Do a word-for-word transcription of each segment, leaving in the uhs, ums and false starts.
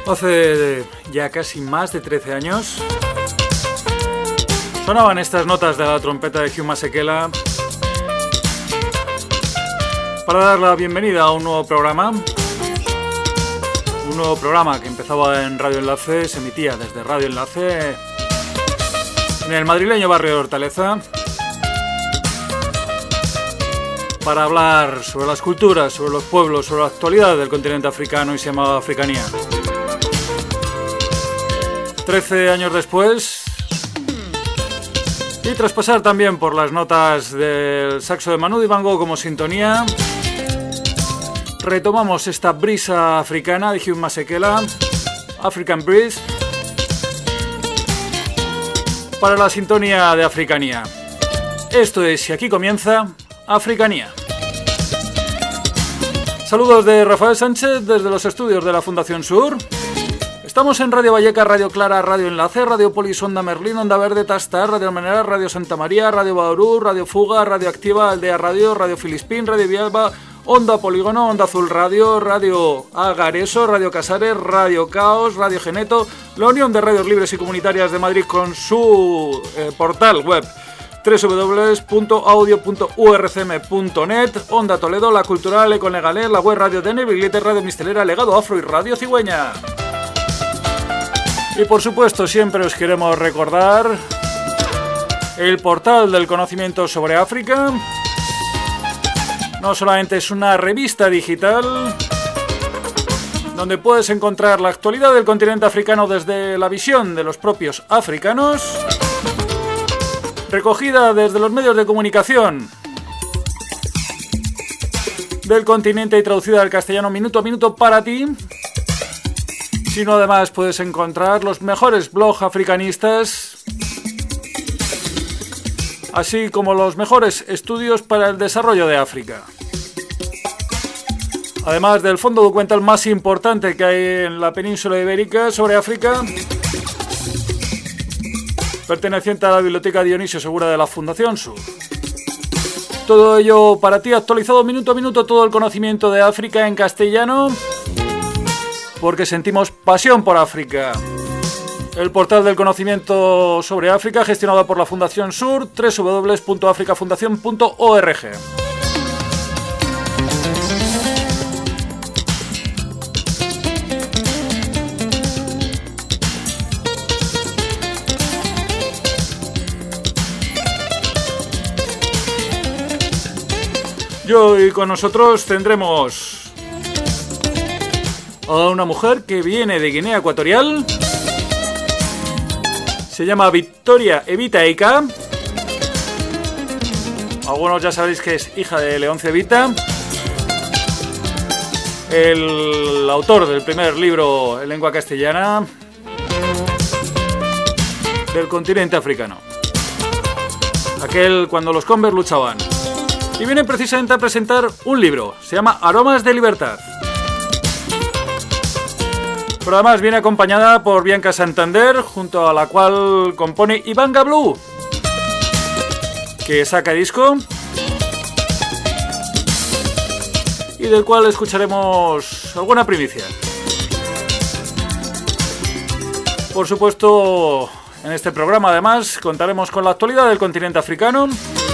Hace ya casi más de trece años sonaban estas notas de la trompeta de Hugh Masekela para dar la bienvenida a un nuevo programa. Un nuevo programa que empezaba en Radio Enlace, se emitía desde Radio Enlace en el madrileño barrio de Hortaleza, para hablar sobre las culturas, sobre los pueblos, sobre la actualidad del continente africano, y se llamaba Africanía. Trece años después, y tras pasar también por las notas del saxo de Manu Dibango como sintonía, retomamos esta brisa africana de Hugh Masekela, African Breeze, para la sintonía de Africanía. Esto es, y aquí comienza Africanía. Saludos de Rafael Sánchez desde los estudios de la Fundación Sur. Estamos en Radio Valleca, Radio Clara, Radio Enlace, Radio Polis, Onda Merlín, Onda Verde, Tastar, Radio Almenara, Radio Santa María, Radio Badurú, Radio Fuga, Radio Activa, Aldea Radio, Radio Filispín, Radio Villalba, Onda Polígono, Onda Azul Radio, Radio Agareso, Radio Casares, Radio Caos, Radio Geneto, la Unión de Radios Libres y Comunitarias de Madrid con su eh, portal web doble u doble u doble u punto audio punto u r c m punto net, Onda Toledo, La Cultural, Econegalés, la web Radio Dene, Biglete, Radio Mistelera, Legado Afro y Radio Cigüeña. Y por supuesto siempre os queremos recordar el portal del conocimiento sobre África. No solamente es una revista digital donde puedes encontrar la actualidad del continente africano desde la visión de los propios africanos, recogida desde los medios de comunicación del continente y traducida al castellano minuto a minuto para ti, sino además puedes encontrar los mejores blogs africanistas, así como los mejores estudios para el desarrollo de África. Además del fondo documental más importante que hay en la península ibérica sobre África, perteneciente a la Biblioteca Dionisio Segura de la Fundación Sur. Todo ello para ti actualizado minuto a minuto, todo el conocimiento de África en castellano, porque sentimos pasión por África. El portal del conocimiento sobre África, gestionado por la Fundación Sur, doble u doble u doble u punto africa fundación punto org. Y hoy con nosotros tendremos a una mujer que viene de Guinea Ecuatorial. Se llama Victoria Evita Eika. Algunos ya sabéis que es hija de Leoncio Evita, el autor del primer libro en lengua castellana del continente africano, aquel cuando los Converse luchaban. Y viene precisamente a presentar un libro, se llama Aromas de Libertad. Pero además viene acompañada por Bianca Santander, junto a la cual compone Ibanga Blue, que saca disco y del cual escucharemos alguna primicia. Por supuesto, en este programa además contaremos con la actualidad del continente africano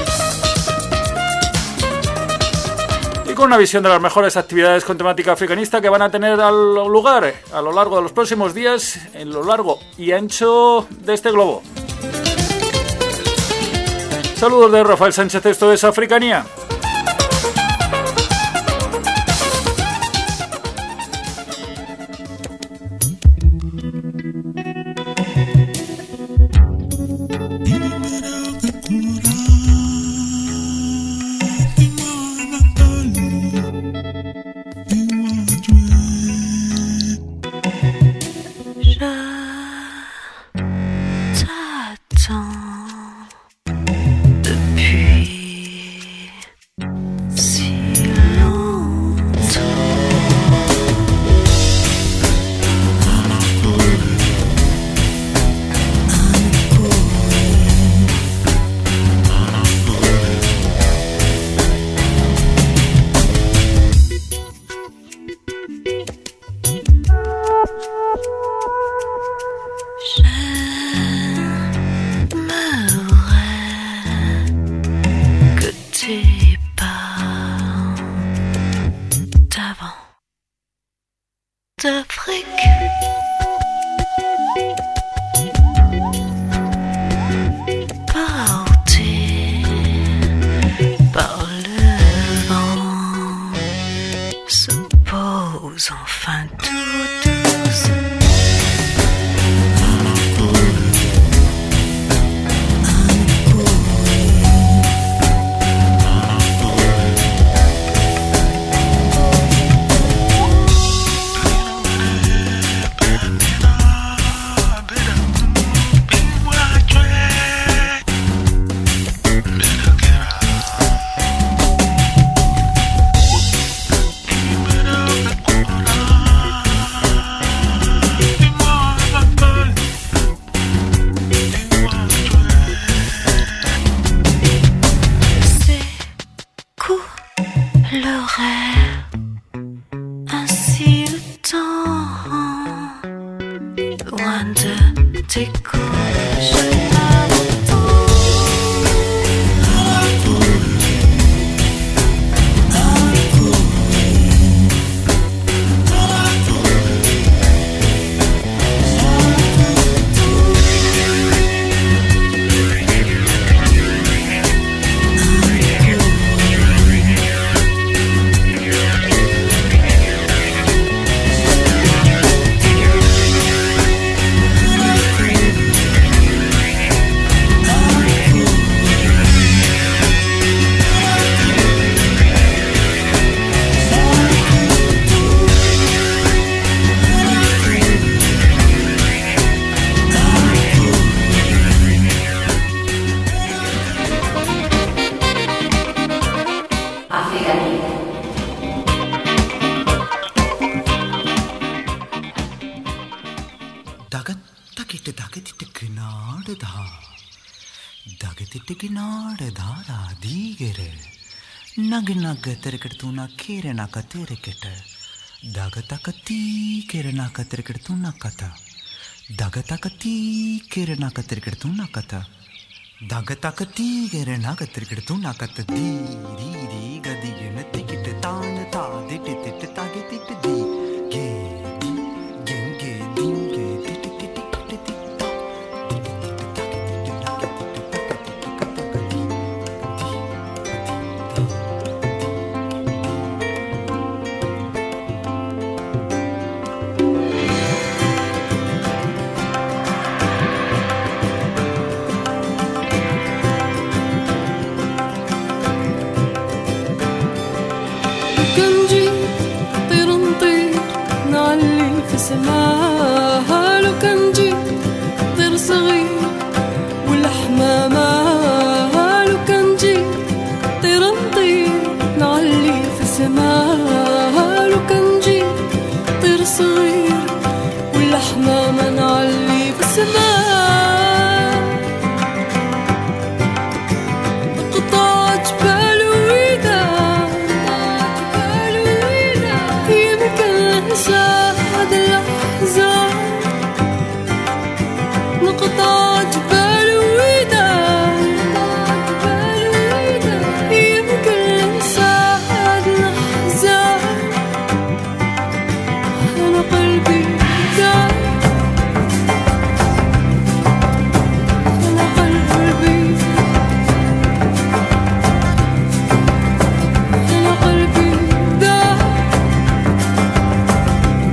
y con una visión de las mejores actividades con temática africanista que van a tener lugar a lo largo de los próximos días en lo largo y ancho de este globo. Saludos de Rafael Sánchez, esto es Africanía. d'Afrique. Porté par le vent, se pose enfin tout douce. Nag nag teriketuna kere naka terekete. Dagataka ti kere naka teriketuna kata. Dagataka ti kere naka teriketuna kata. Dagataka ti kere naka teriketuna kata. Di di di gadi gena tikite tan ta di ti ti ta gi ti ti di ge di gen ge di ge ti ti ti ti ti ti ta. سماها لو كان جي طير صغير والحمامة لو كان جي طير نطير نعلي في سماها لو كان جي طير صغير والحمامة نعلي في السماء قطع جبال ويدا يمكن ننسى نقطع جبال ودان يمكن ننسى هذا الأحزان أنا قلبي دار أنا قلبي أنا قلبي دار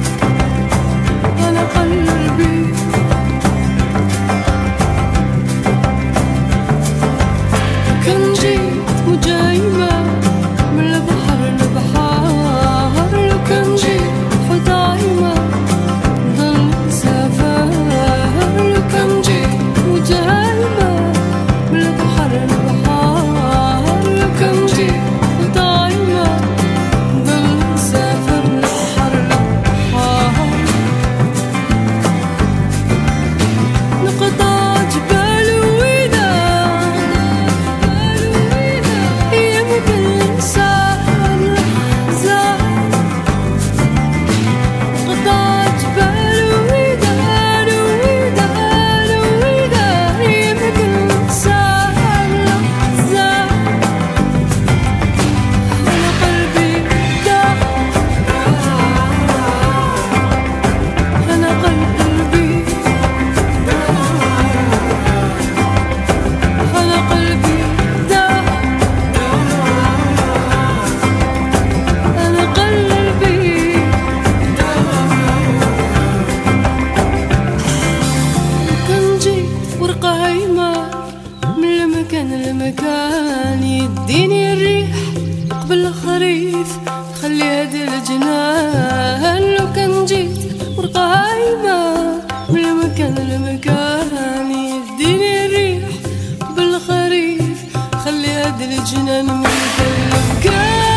كل مكان يهديني الريح بالخريف خلي هاد الجنان مثل الكان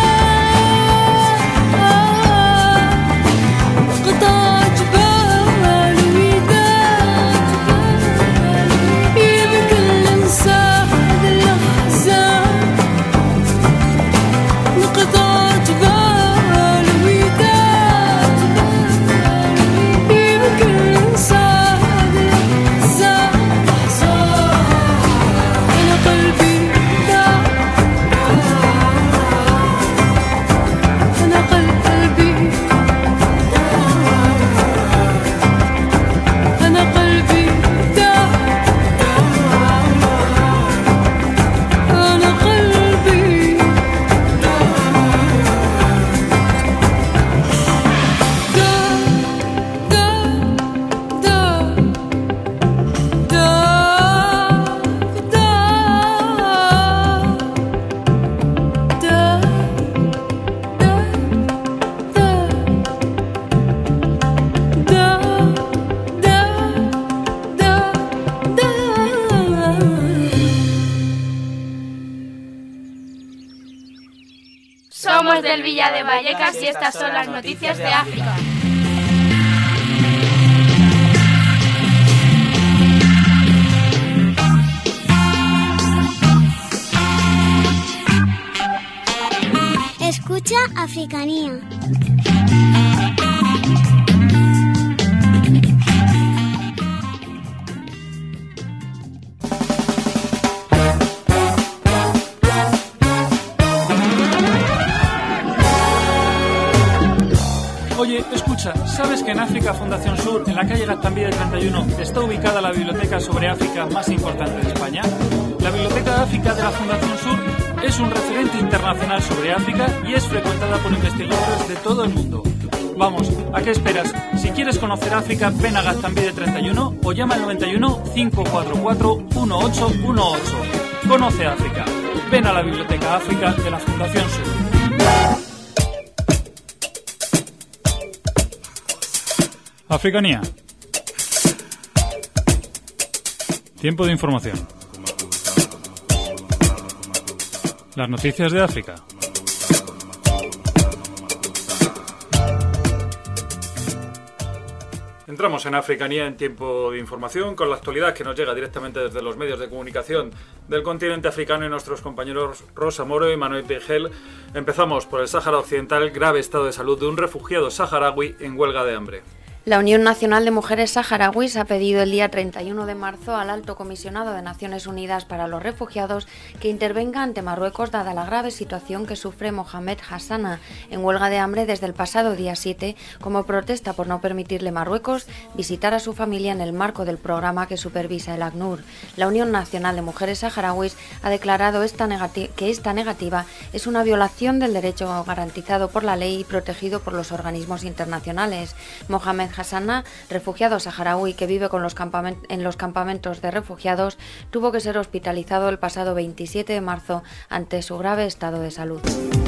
قطع جبال وداد يمكن ننسى هاد الأحزان نقطع جبال وداد يمكن ننسى هاد الأحزان أنا قلبي داع أنا قلبي أنا قلبي داع أنا قلبي Somos del Villa de Vallecas y estas son las noticias de África. Escucha Africanía. Oye, escucha, ¿sabes que en África Fundación Sur, en la calle Gaztambide treinta y uno, está ubicada la biblioteca sobre África más importante de España? La Biblioteca de África de la Fundación Sur es un referente internacional sobre África y es frecuentada por investigadores de todo el mundo. Vamos, ¿a qué esperas? Si quieres conocer África, ven a Gaztambide treinta y uno o llama al noventa y uno, cinco cuatro cuatro, uno ocho uno ocho. Conoce África. Ven a la Biblioteca África de la Fundación Sur. Africanía. Tiempo de información. Las noticias de África. Entramos en Africanía en tiempo de información con la actualidad que nos llega directamente desde los medios de comunicación del continente africano y nuestros compañeros Rosa Moro y Manuel Pigel. Empezamos por el Sáhara Occidental, grave estado de salud de un refugiado saharaui en huelga de hambre. La Unión Nacional de Mujeres Saharauis ha pedido el día treinta y uno de marzo al Alto Comisionado de Naciones Unidas para los Refugiados que intervenga ante Marruecos dada la grave situación que sufre Mohamed Hassana en huelga de hambre desde el pasado día siete como protesta por no permitirle Marruecos visitar a su familia en el marco del programa que supervisa el ACNUR. La Unión Nacional de Mujeres Saharauis ha declarado esta negati- que esta negativa es una violación del derecho garantizado por la ley y protegido por los organismos internacionales. Mohamed Hassana, refugiado saharaui que vive con los campament- en los campamentos de refugiados, tuvo que ser hospitalizado el pasado veintisiete de marzo ante su grave estado de salud.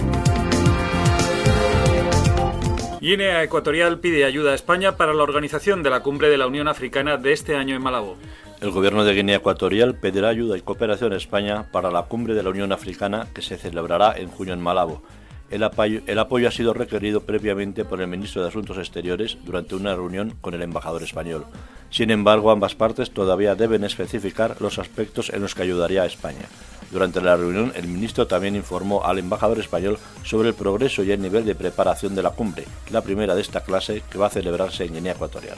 Guinea Ecuatorial pide ayuda a España para la organización de la cumbre de la Unión Africana de este año en Malabo. El gobierno de Guinea Ecuatorial pedirá ayuda y cooperación a España para la cumbre de la Unión Africana que se celebrará en junio en Malabo. El apoyo, el apoyo ha sido requerido previamente por el ministro de Asuntos Exteriores durante una reunión con el embajador español. Sin embargo, ambas partes todavía deben especificar los aspectos en los que ayudaría a España. Durante la reunión, el ministro también informó al embajador español sobre el progreso y el nivel de preparación de la cumbre, la primera de esta clase que va a celebrarse en Guinea Ecuatorial.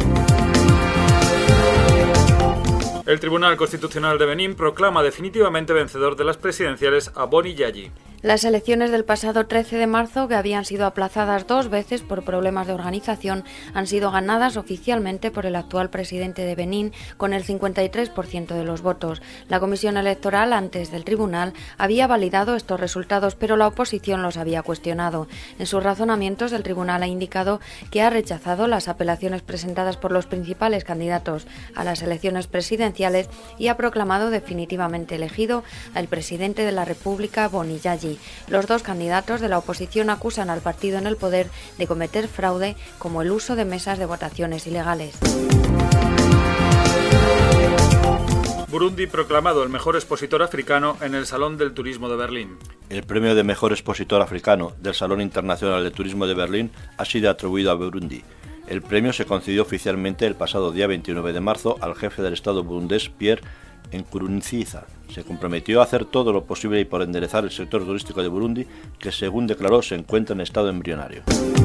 El Tribunal Constitucional de Benín proclama definitivamente vencedor de las presidenciales a Boni Yayi. Las elecciones del pasado trece de marzo, que habían sido aplazadas dos veces por problemas de organización, han sido ganadas oficialmente por el actual presidente de Benín con el cincuenta y tres por ciento de los votos. La Comisión Electoral, antes del tribunal, había validado estos resultados, pero la oposición los había cuestionado. En sus razonamientos, el tribunal ha indicado que ha rechazado las apelaciones presentadas por los principales candidatos a las elecciones presidenciales y ha proclamado definitivamente elegido al presidente de la República, Boni Yayi. Los dos candidatos de la oposición acusan al partido en el poder de cometer fraude como el uso de mesas de votaciones ilegales. Burundi proclamado el mejor expositor africano en el Salón del Turismo de Berlín. El premio de mejor expositor africano del Salón Internacional de Turismo de Berlín ha sido atribuido a Burundi. El premio se concedió oficialmente el pasado día veintinueve de marzo al jefe del Estado burundés Pierre Nkurunziza. Se comprometió a hacer todo lo posible y por enderezar el sector turístico de Burundi, que según declaró se encuentra en estado embrionario.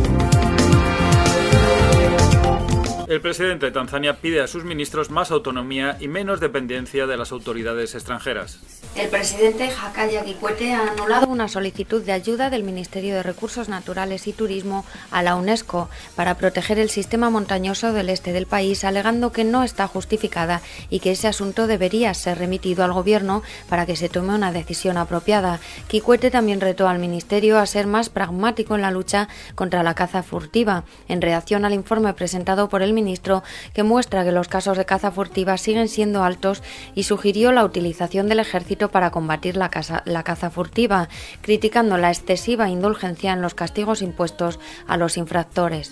El presidente de Tanzania pide a sus ministros más autonomía y menos dependencia de las autoridades extranjeras. El presidente Jakaya Kikwete ha anulado una solicitud de ayuda del Ministerio de Recursos Naturales y Turismo a la UNESCO para proteger el sistema montañoso del este del país, alegando que no está justificada y que ese asunto debería ser remitido al gobierno para que se tome una decisión apropiada. Kikwete también retó al Ministerio a ser más pragmático en la lucha contra la caza furtiva, en reacción al informe presentado por el ministro, que muestra que los casos de caza furtiva siguen siendo altos, y sugirió la utilización del ejército para combatir la caza, la caza furtiva, criticando la excesiva indulgencia en los castigos impuestos a los infractores.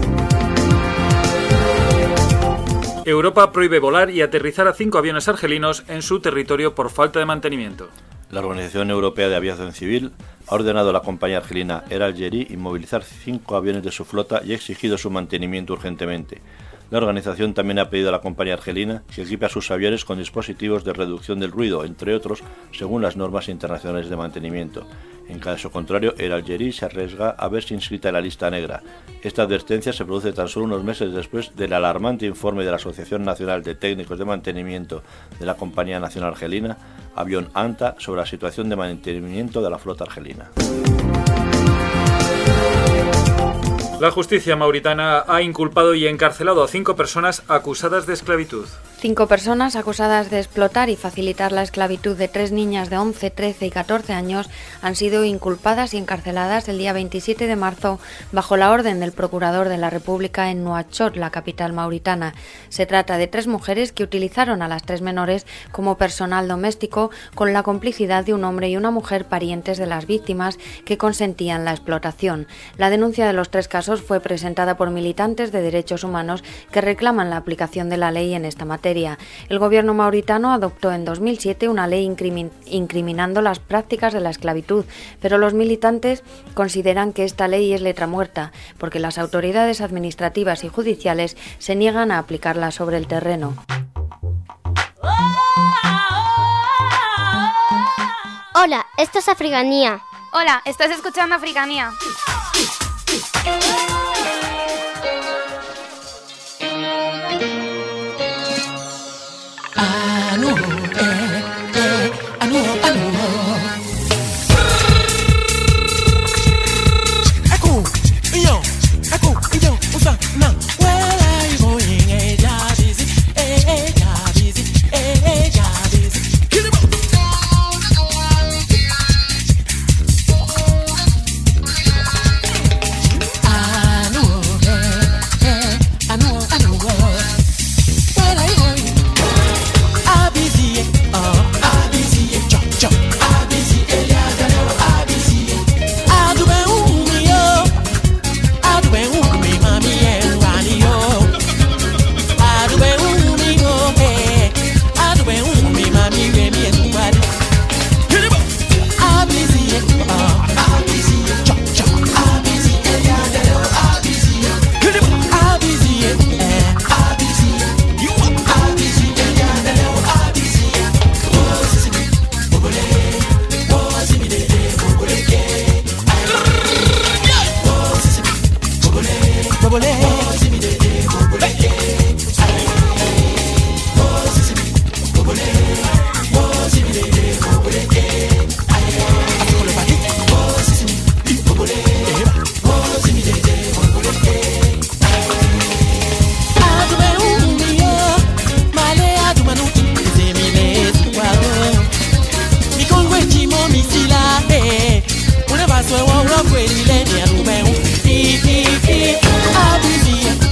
Europa prohíbe volar y aterrizar a cinco aviones argelinos en su territorio por falta de mantenimiento. La Organización Europea de Aviación Civil ha ordenado a la compañía argelina Air Algérie inmovilizar cinco aviones de su flota y ha exigido su mantenimiento urgentemente. La organización también ha pedido a la compañía argelina que equipe a sus aviones con dispositivos de reducción del ruido, entre otros, según las normas internacionales de mantenimiento. En caso contrario, Air Algérie se arriesga a verse inscrita en la lista negra. Esta advertencia se produce tan solo unos meses después del alarmante informe de la Asociación Nacional de Técnicos de Mantenimiento de la Compañía Nacional Argelina, Avión ANTA, sobre la situación de mantenimiento de la flota argelina. La justicia mauritana ha inculpado y encarcelado a cinco personas acusadas de esclavitud. Cinco personas acusadas de explotar y facilitar la esclavitud de tres niñas de once, trece y catorce años han sido inculpadas y encarceladas el día veintisiete de marzo bajo la orden del Procurador de la República en Nuakchot, la capital mauritana. Se trata de tres mujeres que utilizaron a las tres menores como personal doméstico, con la complicidad de un hombre y una mujer parientes de las víctimas que consentían la explotación. La denuncia de los tres casos fue presentada por militantes de derechos humanos que reclaman la aplicación de la ley en esta materia. El gobierno mauritano adoptó en dos mil siete una ley incrimin- incriminando las prácticas de la esclavitud, pero los militantes consideran que esta ley es letra muerta, porque las autoridades administrativas y judiciales se niegan a aplicarla sobre el terreno. Hola, esto es Africanía. Hola, estás escuchando Africanía. Una paso,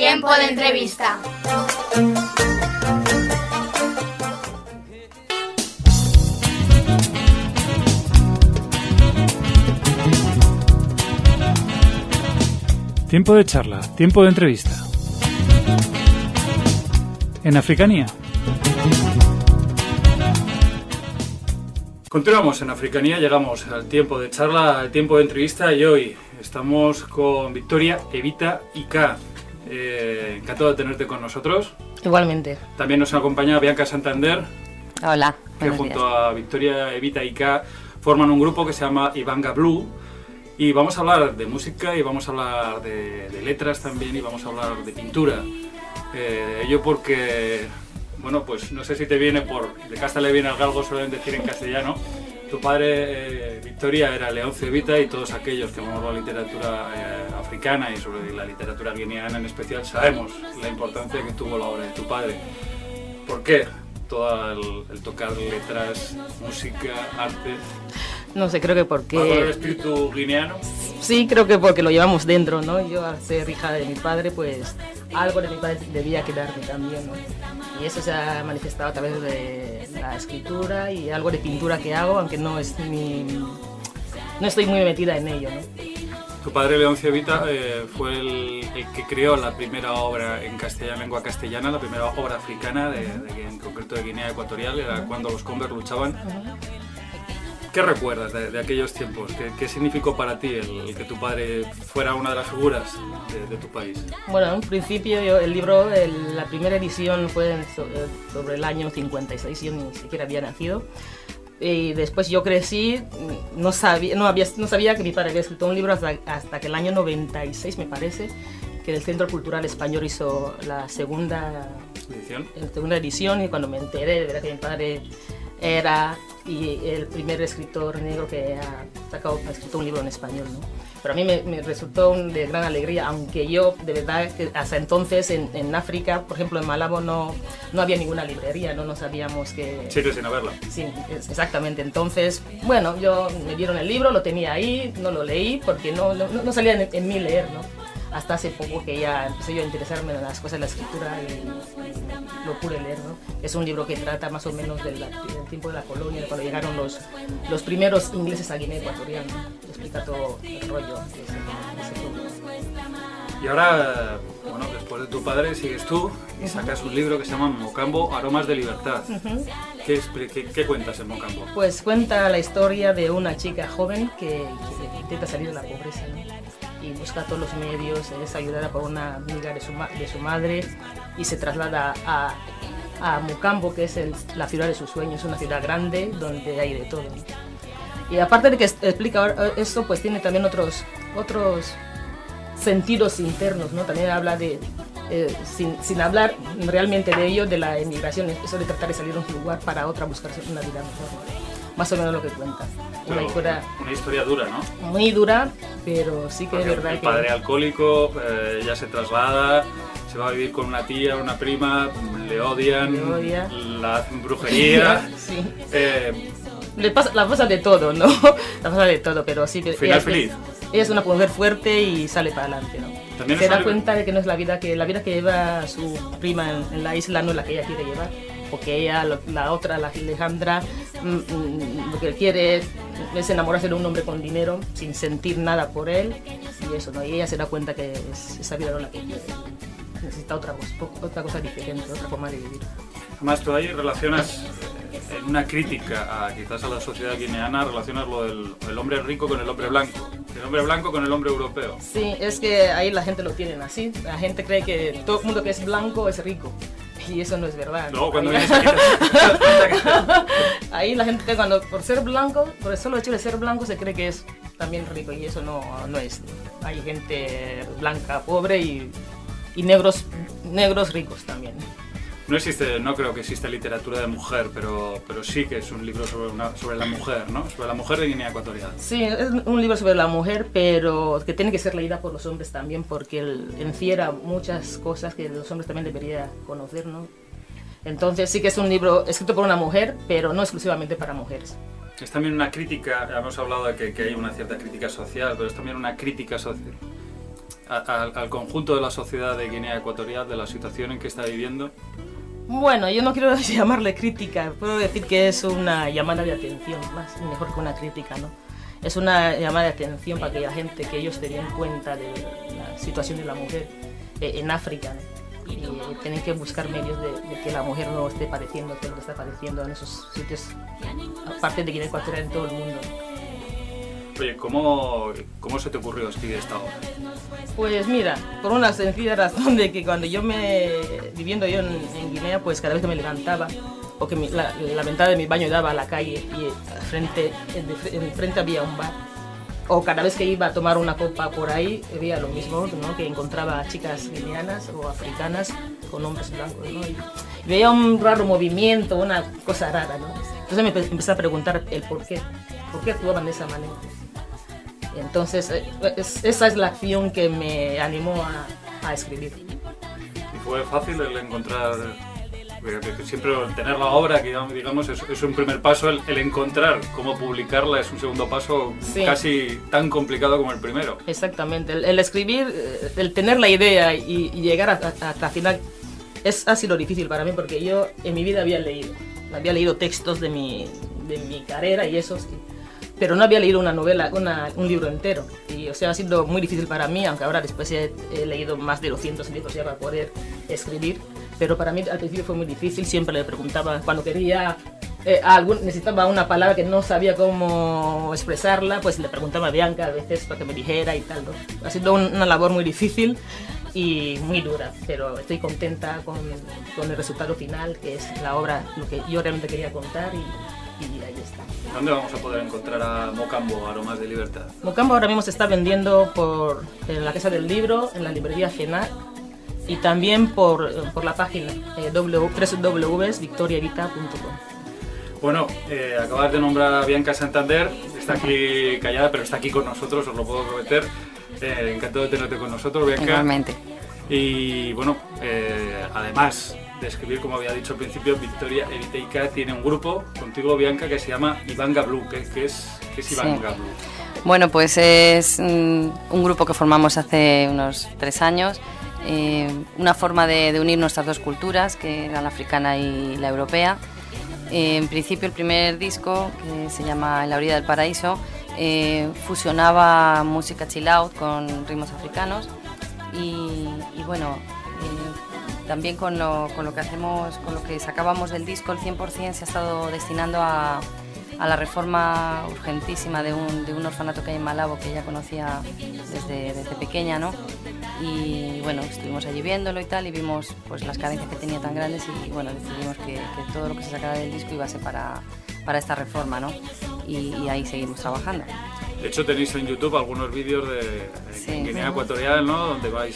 Tiempo de entrevista. Tiempo de charla, tiempo de entrevista. En Africanía. Continuamos en Africanía, llegamos al tiempo de charla, al tiempo de entrevista y hoy estamos con Victoria, Evita y K. Eh, encantado de tenerte con nosotros. Igualmente. También nos acompaña Bianca Santander. Hola. Que junto días. a Victoria, Evita y K forman un grupo que se llama Ibanga Blue. Y vamos a hablar de música y vamos a hablar de, de letras también y vamos a hablar de pintura. Eh, ello porque, bueno, pues no sé si te viene por... De casta le viene al galgo, suelen decir en castellano. Tu padre, eh, Victoria, era Leoncio Evita y todos aquellos que amamos la literatura eh, africana y sobre la literatura guineana en especial sabemos la importancia que tuvo la obra de tu padre. ¿Por qué? Todo el, el tocar letras, música, arte... No sé, creo que porque... ¿Por el espíritu guineano? Sí, creo que porque lo llevamos dentro, ¿no? Yo al ser hija de mi padre, pues algo de mi padre debía quedarme también, ¿no? Y eso se ha manifestado a través de la escritura y algo de pintura que hago, aunque no es mi... no estoy muy metida en ello, ¿no? Tu padre, Leoncio Evita, eh, fue el, el que creó la primera obra en castellano, lengua castellana, la primera obra africana, de, de, en concreto de Guinea Ecuatorial, era cuando los Conver luchaban. Uh-huh. ¿Qué recuerdas de, de aquellos tiempos? ¿Qué, ¿Qué significó para ti el, el que tu padre fuera una de las figuras de, de tu país? Bueno, en un principio yo, el libro, el, la primera edición fue en, sobre, sobre el año cincuenta y seis, yo ni siquiera había nacido. Y después yo crecí, no sabía, no había, no sabía que mi padre había escrito un libro hasta, hasta que el año noventa y seis, me parece, que el Centro Cultural Español hizo la segunda edición, la segunda edición y cuando me enteré de verdad que mi padre era y el primer escritor negro que ha, sacado, ha escrito un libro en español, ¿no? Pero a mí me, me resultó de gran alegría, aunque yo, de verdad, que hasta entonces en, en África, por ejemplo en Malabo, no, no había ninguna librería, no, no sabíamos que... Sí, sin haberla. Sí, exactamente. Entonces, bueno, yo me dieron el libro, lo tenía ahí, no lo leí porque no, no, no salía en, en mí leer, ¿no? Hasta hace poco que ya empecé yo a interesarme en las cosas de la escritura y, y lo pude leer, ¿no? Es un libro que trata más o menos del, del tiempo de la colonia, de cuando llegaron los, los primeros ingleses a Guinea Ecuatorial, ¿no? Explica todo el rollo de ese, de ese pueblo. Y ahora, bueno, después de tu padre sigues tú y sacas un libro que se llama Mocambo, Aromas de Libertad. Uh-huh. ¿Qué, qué, ¿Qué cuentas en Mocambo? Pues cuenta la historia de una chica joven que, que intenta salir de la pobreza, ¿no? Y busca todos los medios, es ayudada por una amiga de su, ma- de su madre y se traslada a, a Mocambo, que es el, la ciudad de sus sueños, una ciudad grande donde hay de todo. Y aparte de que explica eso, pues tiene también otros, otros sentidos internos, ¿no? También habla de, eh, sin, sin hablar realmente de ello, de la emigración, eso de tratar de salir de un lugar para otra, buscarse una vida mejor, ¿no? Más o menos lo que cuenta. Una historia, una historia dura, ¿no? Muy dura, pero sí que Porque es verdad el que... El padre alcohólico, eh, ya se traslada, se va a vivir con una tía, una prima, le odian, le odia. La hacen brujería. Sí. Eh, le pasa, la pasa de todo, ¿no? La pasa de todo, pero sí que... Final ella, feliz. Ella es una mujer fuerte y sale para adelante, ¿no? También se da sale... cuenta de que no es la vida que, la vida que lleva su prima en, en la isla, no es la que ella quiere llevar. Porque ella, la otra, la Alejandra, mmm, lo que quiere es enamorarse de un hombre con dinero sin sentir nada por él y eso, ¿no? Y ella se da cuenta que es, esa vida no es la que quiere, necesita otra cosa, otra cosa diferente, otra forma de vivir. Además, tú ahí relacionas, en una crítica a quizás a la sociedad guineana, relacionas lo del el hombre rico con el hombre blanco, el hombre blanco con el hombre europeo. Sí, es que ahí la gente lo tiene así, la gente cree que todo el mundo que es blanco es rico. Y eso no es verdad. No, cuando ahí... vienes aquí ahí la gente cuando por ser blanco, por el solo hecho de ser blanco se cree que es también rico y eso no, no es. Hay gente blanca pobre y, y negros, negros ricos también. No existe, no creo que exista literatura de mujer, pero, pero sí que es un libro sobre, una, sobre la mujer, ¿no? Sobre la mujer de Guinea Ecuatorial. Sí, es un libro sobre la mujer, pero que tiene que ser leída por los hombres también, porque él encierra muchas cosas que los hombres también deberían conocer, ¿no? Entonces sí que es un libro escrito por una mujer, pero no exclusivamente para mujeres. Es también una crítica, hemos hablado de que, que hay una cierta crítica social, pero es también una crítica social a, a, al conjunto de la sociedad de Guinea Ecuatorial, de la situación en que está viviendo? Bueno, yo no quiero llamarle crítica, puedo decir que es una llamada de atención, más mejor que una crítica, ¿no? Es una llamada de atención para que la gente, que ellos se den cuenta de la situación de la mujer eh, en África, ¿no? Y eh, tienen que buscar medios de, de que la mujer no esté padeciendo todo lo que está padeciendo en esos sitios, aparte de Guinea Ecuatorial, en todo el mundo, ¿no? Oye, ¿cómo, ¿cómo se te ocurrió escribir esta obra? Pues mira, por una sencilla razón de que cuando yo me, viviendo yo en, en Guinea, pues cada vez que me levantaba, o que mi, la, la ventana de mi baño daba a la calle y frente, en, en frente había un bar, o cada vez que iba a tomar una copa por ahí, veía lo mismo, ¿no? Que encontraba chicas guineanas o africanas con hombres blancos, ¿no? Y veía un raro movimiento, una cosa rara, ¿no? Entonces me empecé a preguntar el por qué, por qué actuaban de esa manera. Entonces, es, esa es la acción que me animó a, a escribir. ¿Y fue fácil el encontrar, que siempre tener la obra, que digamos, es, es un primer paso, el, el encontrar cómo publicarla es un segundo paso, sí, casi tan complicado como el primero? Exactamente, el, el escribir, el tener la idea y, y llegar hasta el final, es, ha sido difícil para mí, porque yo en mi vida había leído, había leído textos de mi, de mi carrera y eso, pero no había leído una novela, una, un libro entero. Y, o sea, ha sido muy difícil para mí, aunque ahora después he, he leído más de doscientos libros ya para poder escribir. Pero para mí al principio fue muy difícil, siempre le preguntaba, cuando quería, eh, algún, necesitaba una palabra que no sabía cómo expresarla, pues le preguntaba a Bianca a veces para que me dijera y tal, ¿no? Ha sido un, una labor muy difícil y muy dura, pero estoy contenta con, con el resultado final, que es la obra, lo que yo realmente quería contar, y, y ahí está. ¿Dónde vamos a poder encontrar a Mocambo, Aromas de Libertad? Mocambo ahora mismo se está vendiendo por en la Casa del Libro, en la librería FENAC, y también por, por la página eh, doble u doble u doble u punto victoria evita punto com. Bueno, eh, acabas de nombrar a Bianca Santander, está aquí callada, pero está aquí con nosotros, os lo puedo prometer. Eh, encantado de tenerte con nosotros, Bianca. Igualmente. Y bueno, eh, además de escribir, como había dicho al principio, Victoria Eviteica tiene un grupo contigo, Bianca, que se llama Ibanga Blue. ¿Qué, qué es, qué es Ibanga sí. Blue? Bueno, pues es mm, un grupo que formamos hace unos tres años. Eh, una forma de, de unir nuestras dos culturas, que era la africana y la europea. Eh, en principio, el primer disco, que se llama En la orilla del paraíso, eh, fusionaba música chill out con ritmos africanos y, y bueno, eh, también con lo, con lo que hacemos, con lo que sacábamos del disco, el cien por ciento se ha estado destinando a, a la reforma urgentísima de un, de un orfanato que hay en Malabo, que ella conocía desde, desde pequeña, ¿no? Y bueno, estuvimos allí viéndolo y tal, y vimos pues las carencias que tenía tan grandes, y bueno, decidimos que, que todo lo que se sacara del disco iba a ser para, para esta reforma, ¿no? Y, y ahí seguimos trabajando. De hecho, tenéis en YouTube algunos vídeos de, de sí. Guinea Ecuatorial, ¿no? Donde vais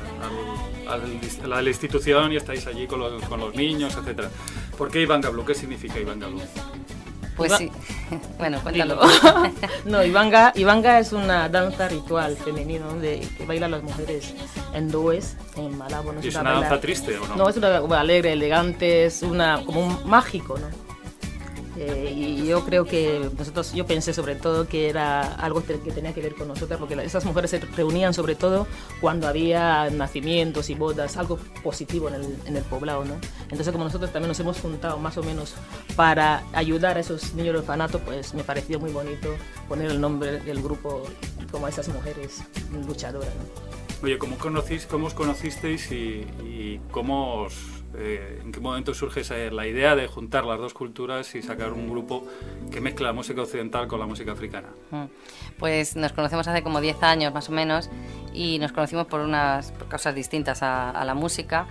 eh, al, al, a la institución y estáis allí con los, con los niños, etcétera. ¿Por qué Ibanga Blue? ¿Qué significa Ibanga Blue? Pues sí, bueno, cuéntalo. No, Ibanga, Ibanga es una danza ritual femenina donde que bailan las mujeres hindúes en Malabo. ¿No? ¿Y es una, una danza triste o no? No, es una alegre, elegante, es una, como un mágico, ¿no? Eh, y yo creo que nosotros, yo pensé sobre todo que era algo que tenía que ver con nosotras, porque esas mujeres se reunían sobre todo cuando había nacimientos y bodas, algo positivo en el, en el poblado, ¿no? Entonces, como nosotros también nos hemos juntado más o menos para ayudar a esos niños de orfanato, pues me pareció muy bonito poner el nombre del grupo como a esas mujeres luchadoras, ¿no? Oye, ¿cómo, conocís, cómo os conocisteis y, y cómo os, eh, en qué momento surge esa, la idea de juntar las dos culturas y sacar un grupo que mezcla la música occidental con la música africana? Pues nos conocemos hace como diez años más o menos, y nos conocimos por unas por causas distintas a, a la música.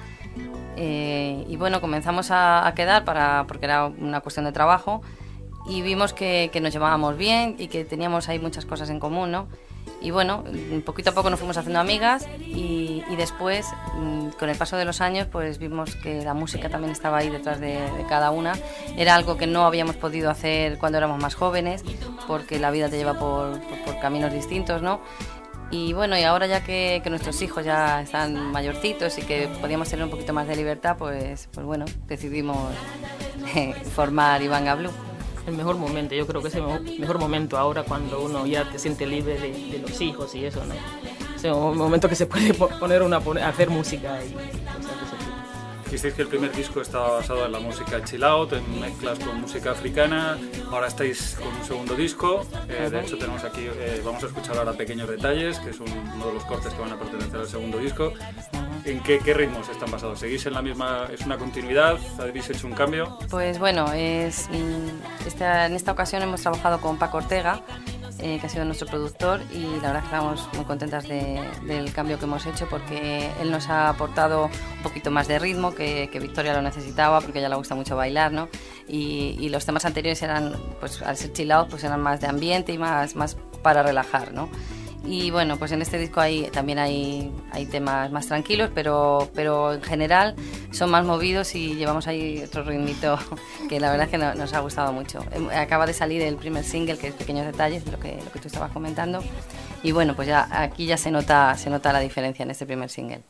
Eh, y bueno, comenzamos a, a quedar para, porque era una cuestión de trabajo, y vimos que, que nos llevábamos bien y que teníamos ahí muchas cosas en común, ¿no? Y bueno, poquito a poco nos fuimos haciendo amigas, y, y después, con el paso de los años, pues vimos que la música también estaba ahí detrás de, de cada una. Era algo que no habíamos podido hacer cuando éramos más jóvenes, porque la vida te lleva por, por, por caminos distintos, ¿no? Y bueno, y ahora ya que, que nuestros hijos ya están mayorcitos y que podíamos tener un poquito más de libertad, pues, pues bueno, decidimos eh, formar Ibanga Blue. El mejor momento, yo creo que es el mejor momento ahora, cuando uno ya te siente libre de, de los hijos y eso, ¿no? es un momento que se puede poner una, hacer música y cosas de ese tipo. Dijisteis que el primer disco estaba basado en la música chill out, en mezclas con música africana. Ahora estáis con un segundo disco. Eh, de hecho, tenemos aquí, eh, vamos a escuchar ahora Pequeños Detalles, que es un, uno de los cortes que van a pertenecer al segundo disco. ¿En qué, qué ritmos están basados? ¿Seguís en la misma, es una continuidad? ¿Habéis hecho un cambio? Pues bueno, es, esta, en esta ocasión hemos trabajado con Paco Ortega, eh, que ha sido nuestro productor, y la verdad que estamos muy contentas de, del cambio que hemos hecho, porque él nos ha aportado un poquito más de ritmo, que, que Victoria lo necesitaba, porque a ella le gusta mucho bailar, ¿no? Y, y los temas anteriores eran, pues al ser chill out, pues eran más de ambiente y más, más para relajar, ¿no? Y bueno, pues en este disco hay, también hay, hay temas más tranquilos, pero, pero en general son más movidos y llevamos ahí otro ritmito que la verdad es que no, nos ha gustado mucho. Acaba de salir el primer single, que es Pequeños Detalles, lo que, lo que tú estabas comentando, y bueno, pues ya aquí ya se nota, se nota la diferencia en este primer single.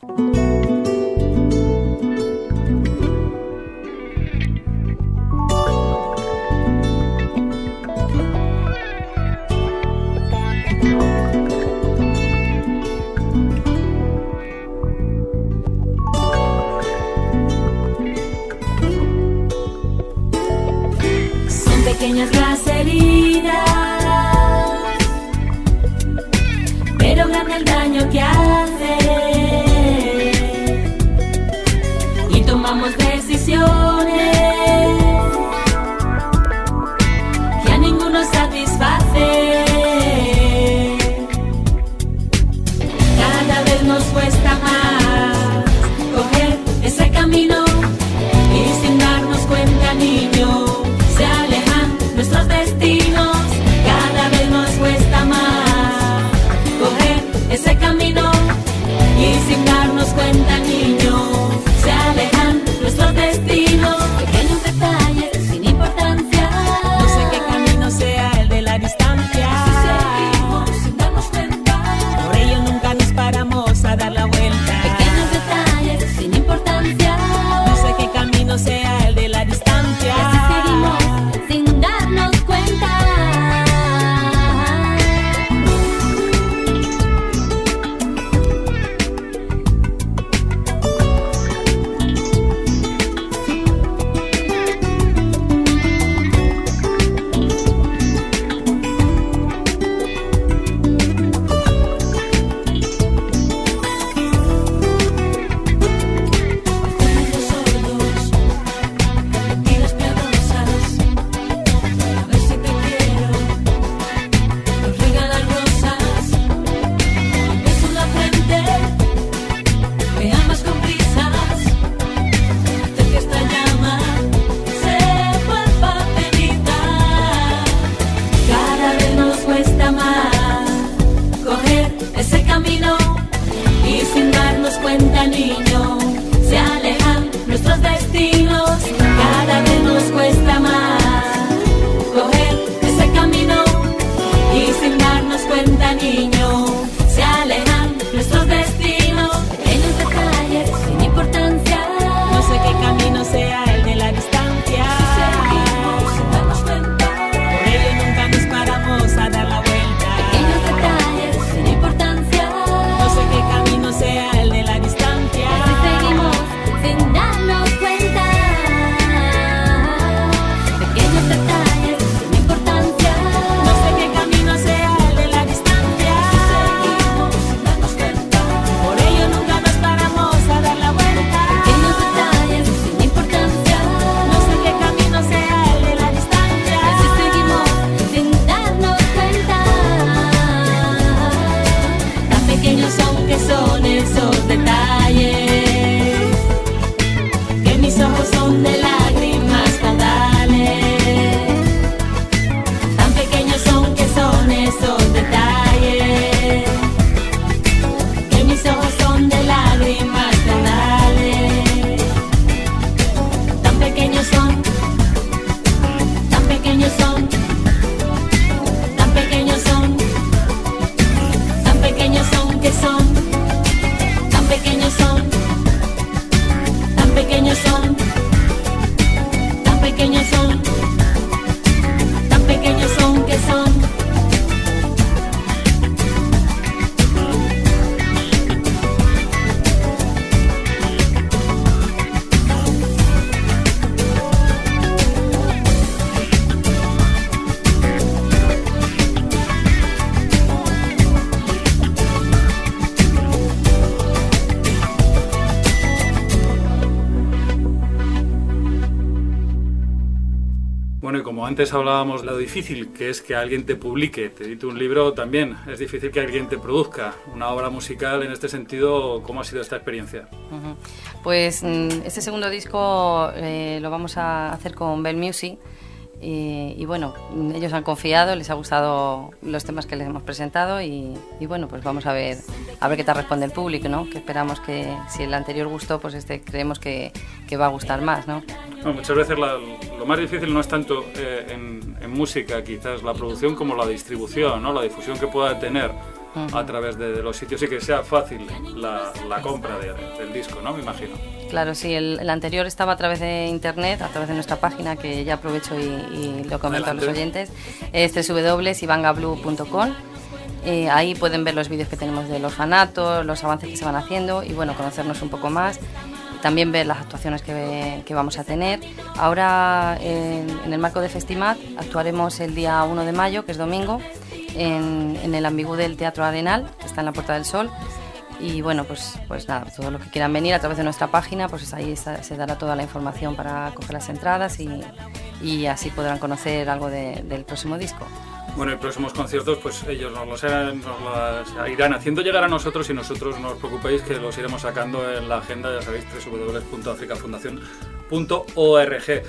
Pequeñas las heridas, pero grande el daño que hace. Y tomamos decisiones que a ninguno satisface. Cada vez nos cuesta más coger ese camino y sin darnos cuenta, niño, se alejan nuestros destinos. Cada vez nos cuesta más coger ese camino y sin darnos cuenta, niño, se alejan nuestros destinos. Pequeños detalles sin importancia, no sé qué camino sea el de la distancia. Si seguimos sin darnos cuenta, por ello nunca nos paramos a dar la vuelta. Pequeños detalles sin importancia, no sé qué camino sea el de la distancia. Y así seguimos sin darnos cuenta. Bueno, y como antes hablábamos, lo difícil que es que alguien te publique, te edite un libro, también es difícil que alguien te produzca una obra musical. En este sentido, ¿cómo ha sido esta experiencia? Uh-huh. Pues este segundo disco eh, lo vamos a hacer con Bell Music. Y, y bueno, ellos han confiado, les ha gustado los temas que les hemos presentado y, y bueno, pues vamos a ver a ver qué tal responde el público, ¿no? Que esperamos que si el anterior gustó, pues este creemos que, que va a gustar más, ¿no? Bueno, muchas veces la, lo más difícil no es tanto eh, en, en música, quizás la producción, como la distribución, ¿no? La difusión que pueda tener uh-huh. a través de, de los sitios y que sea fácil la, la compra de, del disco, ¿no? Me imagino. Claro, sí, el, el anterior estaba a través de internet, a través de nuestra página, que ya aprovecho y, y lo comento Adelante. a los oyentes, es doble u doble u doble u punto ivangablue punto com. Eh, ahí pueden ver los vídeos que tenemos del orfanato, los avances que se van haciendo y bueno, conocernos un poco más. También ver las actuaciones que, que vamos a tener. Ahora, en, en el marco de Festimat, actuaremos el día uno de mayo, que es domingo, en, en el Ambigú del Teatro Arenal, que está en la Puerta del Sol. Y bueno, pues, pues nada, todos los que quieran venir a través de nuestra página, pues ahí está, se dará toda la información para coger las entradas y, y así podrán conocer algo de, del próximo disco. Bueno, y próximos conciertos, pues ellos nos los, nos los irán haciendo llegar a nosotros y nosotros no os preocupéis que los iremos sacando en la agenda, ya sabéis, doble u doble u doble u punto africa fundación punto org.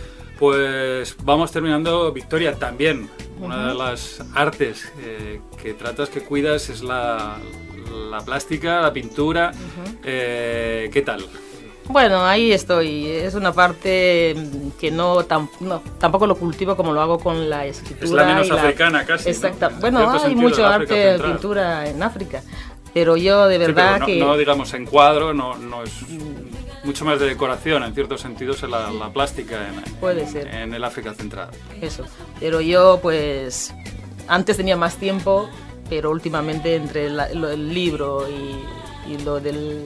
Pues vamos terminando, Victoria, también una de las artes eh, que tratas, que cuidas, es la... la plástica, la pintura, uh-huh. eh, ¿qué tal? Bueno, ahí estoy. Es una parte que no, tam, no tampoco lo cultivo como lo hago con la escritura. Es la menos y africana la, casi. Exacta. ¿no? Bueno, hay mucho arte de pintura en África, pero yo de verdad sí, pero no, que... no digamos en cuadro, no, no es mucho más de decoración, en ciertos sentidos, en la, la plástica en, Puede ser. en el África Central. Eso, pero yo pues antes tenía más tiempo, pero últimamente entre la, lo, el libro y, y lo del,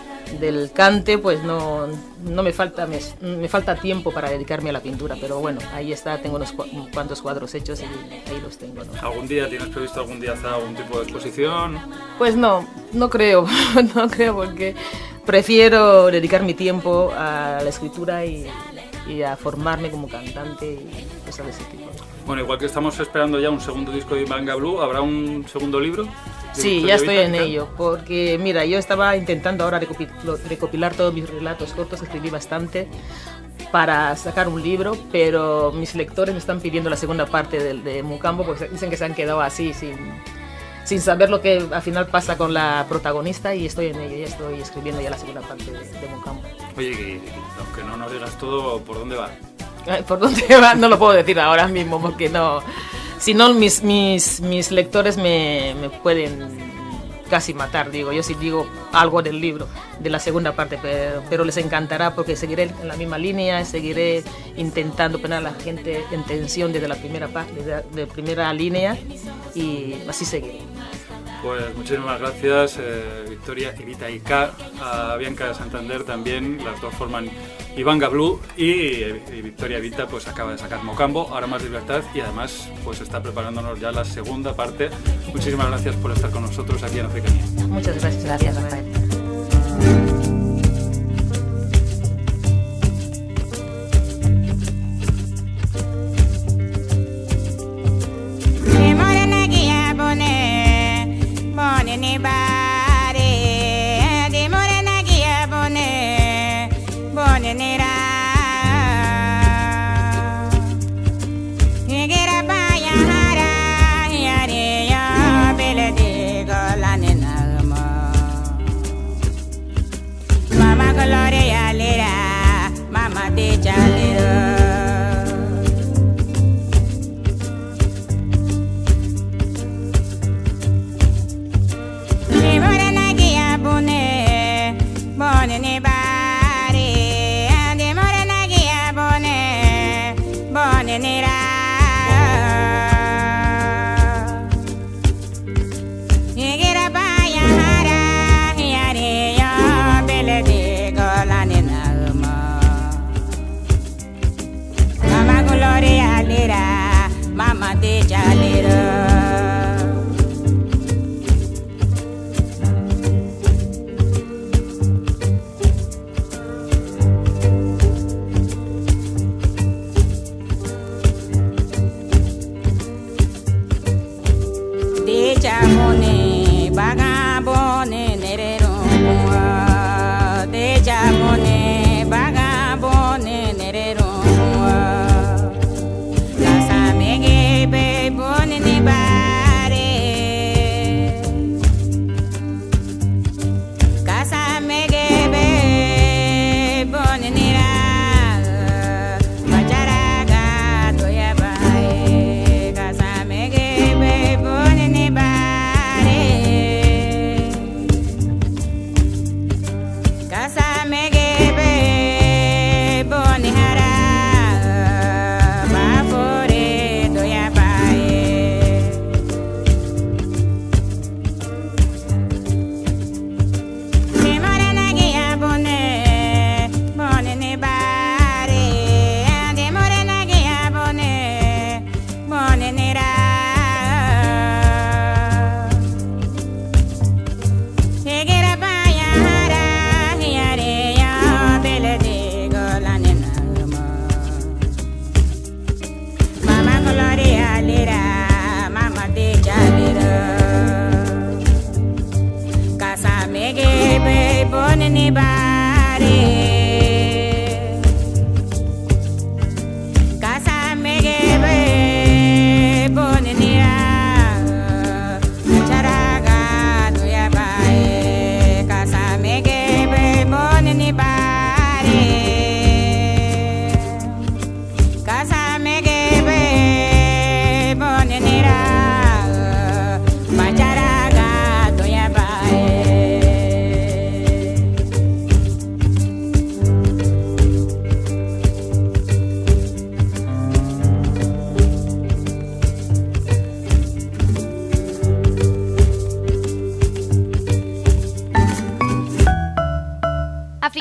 del cante, pues no, no me falta me, me falta tiempo para dedicarme a la pintura, pero bueno, ahí está, tengo unos cuantos cuadros hechos y ahí los tengo, ¿no? ¿Algún día tienes previsto algún día hacer algún tipo de exposición? Pues no, no creo, no creo porque prefiero dedicar mi tiempo a la escritura y, y a formarme como cantante y cosas de ese tipo. Bueno, igual que estamos esperando ya un segundo disco de Ivangablue, ¿habrá un segundo libro? Sí, ya estoy en ello, porque mira, yo estaba intentando ahora recopilar, recopilar todos mis relatos cortos, escribí bastante para sacar un libro, pero mis lectores me están pidiendo la segunda parte de, de Mukambo, porque dicen que se han quedado así, sin, sin saber lo que al final pasa con la protagonista, y estoy en ello, ya estoy escribiendo ya la segunda parte de, de Mukambo. Oye, y, aunque no nos digas todo, ¿por dónde va? ¿Por dónde va? No lo puedo decir ahora mismo porque no... Si no, mis, mis, mis lectores me, me pueden casi matar, digo. Yo sí digo algo del libro, de la segunda parte, pero, pero les encantará porque seguiré en la misma línea, seguiré intentando poner a la gente en tensión desde la primera parte, desde la primera línea, y así seguiré. Pues muchísimas gracias, eh, Victoria, Evita y K, a Bianca de Santander también, las dos forman Ivangablue, y, y Victoria Evita pues acaba de sacar Mukambo, Ahora más libertad, y además pues está preparándonos ya la segunda parte. Muchísimas gracias por estar con nosotros aquí en Africanía. Muchas gracias. Gracias, Rafael.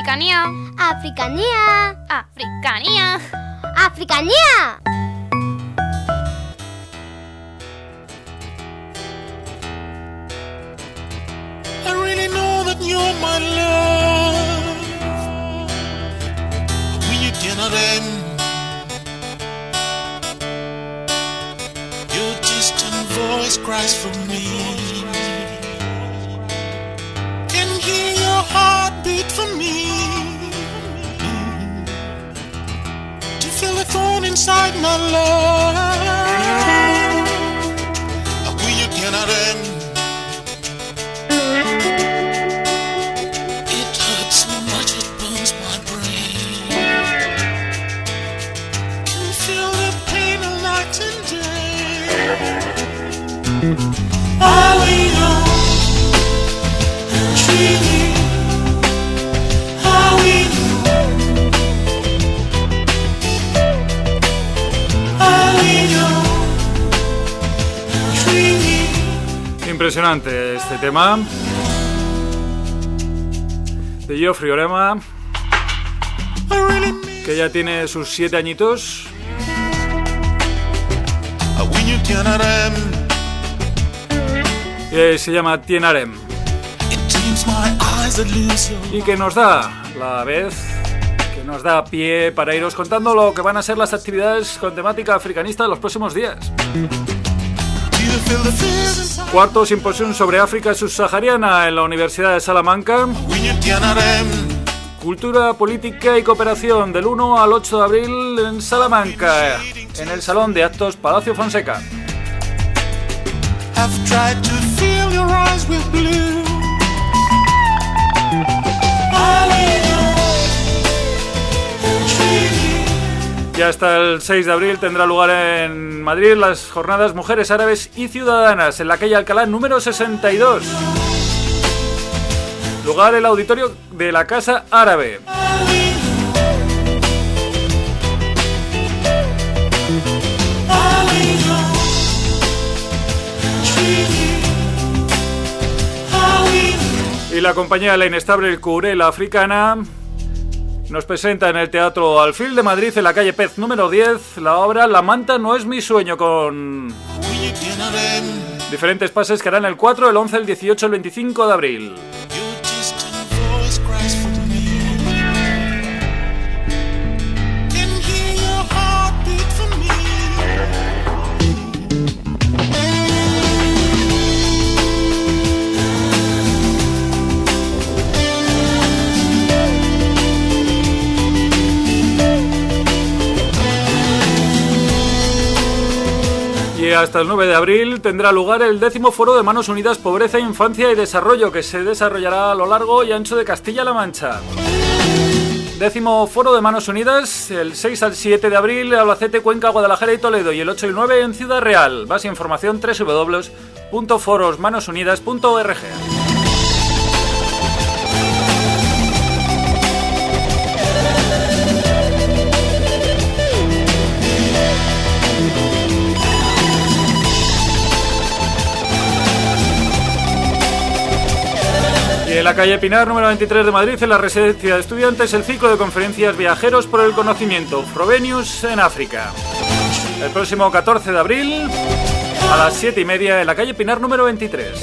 Africanía. Africanía. Africanía. Africanía. I really know that you're my love. When you cannot end, your distant voice cries for me. Can hear your heartbeat for me. To feel the thorn inside my love. When you cannot end. All we know, truly, all we know, all we know, truly. Impresionante este tema de Geoffrey Orema, que ya tiene sus siete añitos. Y se llama Tienarem, y que nos da la vez que nos da pie para iros contando lo que van a ser las actividades con temática africanista de los próximos días. Cuarto simposium sobre África subsahariana en la Universidad de Salamanca. Cultura, política y cooperación del uno al ocho de abril en Salamanca, en el Salón de Actos Palacio Fonseca. I've tried to fill your eyes with blue. Y hasta el seis de abril tendrá lugar en Madrid las jornadas Mujeres Árabes y Ciudadanas en la calle Alcalá número sesenta y dos. Lugar el auditorio de la Casa Árabe. Y la compañía La Inestable Curela Africana nos presenta en el Teatro Alfil de Madrid, en la calle Pez número diez, la obra La Manta no es mi sueño, con diferentes pases que harán el cuatro, el once, el dieciocho, el veinticinco de abril. Y hasta el nueve de abril tendrá lugar el décimo Foro de Manos Unidas Pobreza, Infancia y Desarrollo, que se desarrollará a lo largo y ancho de Castilla-La Mancha. Décimo Foro de Manos Unidas, el seis al siete de abril en Albacete, Cuenca, Guadalajara y Toledo, y el ocho y nueve en Ciudad Real. Más información doble u doble u doble u punto foros manos unidas punto org. En la calle Pinar, número veintitrés de Madrid, en la residencia de estudiantes, el ciclo de conferencias Viajeros por el Conocimiento, Frobenius en África. El próximo catorce de abril, a las siete y media, en la calle Pinar, número veintitrés.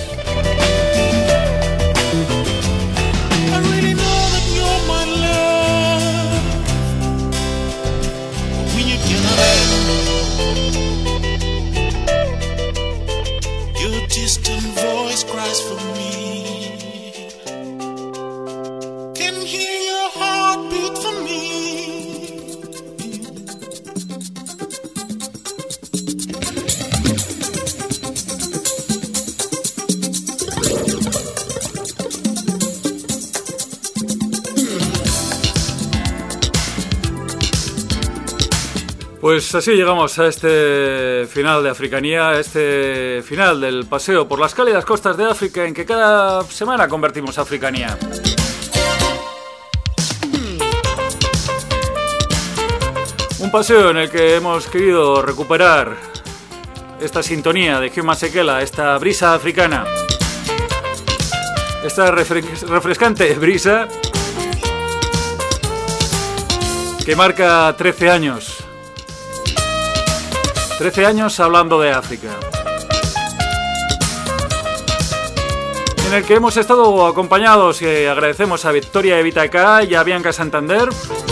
Pues así llegamos a este final de Africanía, a este final del paseo por las cálidas costas de África, en que cada semana convertimos Africanía. Un paseo en el que hemos querido recuperar esta sintonía de Hugh Masekela, esta brisa africana, esta refres- refrescante brisa que marca trece años. trece años hablando de África. En el que hemos estado acompañados y agradecemos a Victoria Evita K y a Bianca Santander.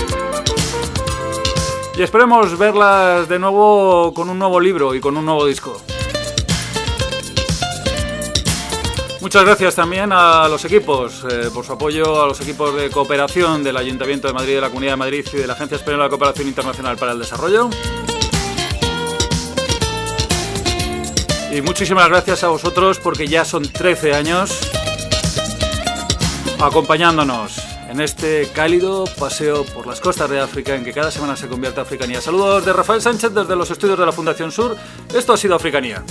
Y esperemos verlas de nuevo con un nuevo libro y con un nuevo disco. Muchas gracias también a los equipos eh, por su apoyo, a los equipos de cooperación del Ayuntamiento de Madrid, de la Comunidad de Madrid y de la Agencia Española de Cooperación Internacional para el Desarrollo. Y muchísimas gracias a vosotros porque ya son trece años acompañándonos en este cálido paseo por las costas de África en que cada semana se convierte Africanía. Saludos de Rafael Sánchez desde los estudios de la Fundación Sur. Esto ha sido Africanía.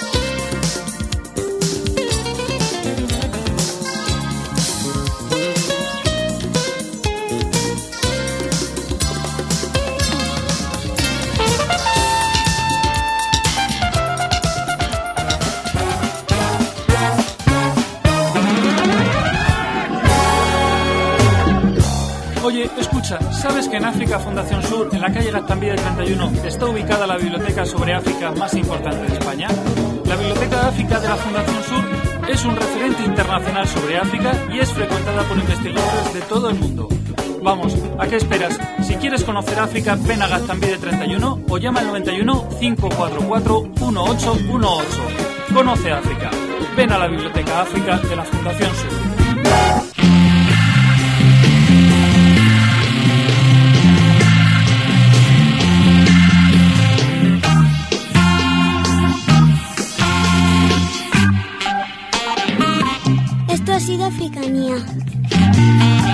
Oye, escucha, ¿sabes que en África Fundación Sur, en la calle Gaztambide treinta y uno, está ubicada la biblioteca sobre África más importante de España? La Biblioteca de África de la Fundación Sur es un referente internacional sobre África y es frecuentada por investigadores de todo el mundo. Vamos, ¿a qué esperas? Si quieres conocer África, ven a Gaztambide treinta y uno o llama al noventa y uno, cinco cuatro cuatro, uno ocho uno ocho. Conoce África. Ven a la Biblioteca África de la Fundación Sur. Esto ha sido Africanía.